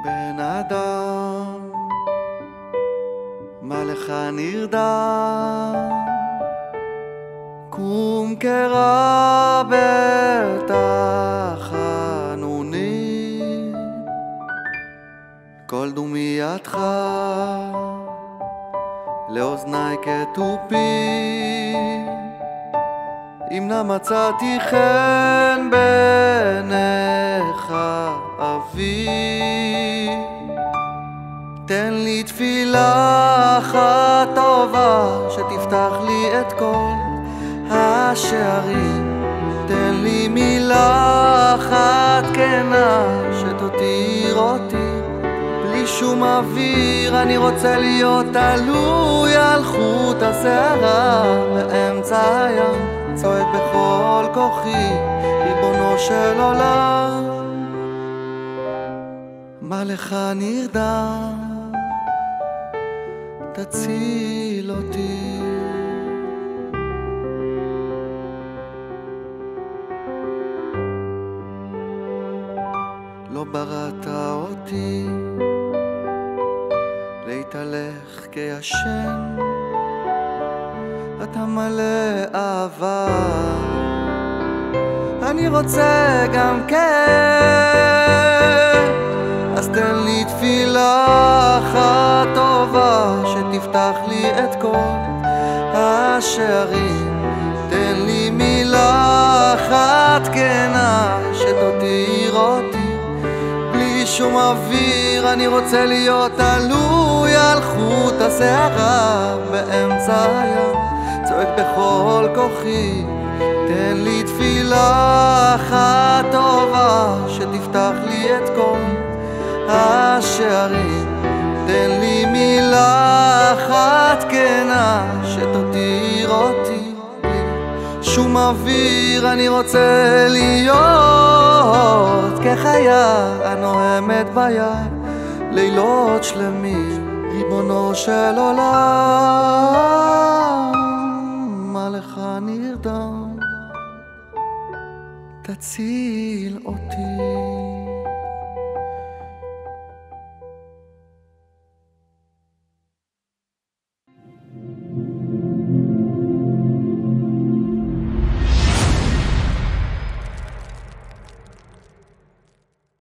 בן אדם, מה לך נרדם? קום קרא בתחנונים, כל דומייתך לאוזני כתופים. אם נא מצאתי חן בעיניך אבי, תן לי תפילה אחת טובה שתפתח לי את כל השערים. תן לי מילה אחת כנה שתותיר אותי בלי שום אוויר. אני רוצה להיות תלוי על חוט השערה באמצע הים, צועק בכל כוחי, ריבונו של עולם, מה לך נרדם? תציל אותי. לא בראת אותי להתהלך כישן, אתה מלא אהבה, אני רוצה גם כן. אז תן לי תפילה אחת טובה שתפתח לי את כל השערים. תן לי מילה אחת כנה שתותיר אותי בלי שום אוויר. אני רוצה להיות תלוי על חוט השערה באמצע הים, צועק בכל כוחי. תן לי תפילה אחת טובה שתפתח לי את כל השערים. תן לי מילה אחת כנה שתותיר אותי בלי שום אוויר. אני רוצה להיות כחיה הנוהמת ביד לילות שלמים, ריבונו של עולם,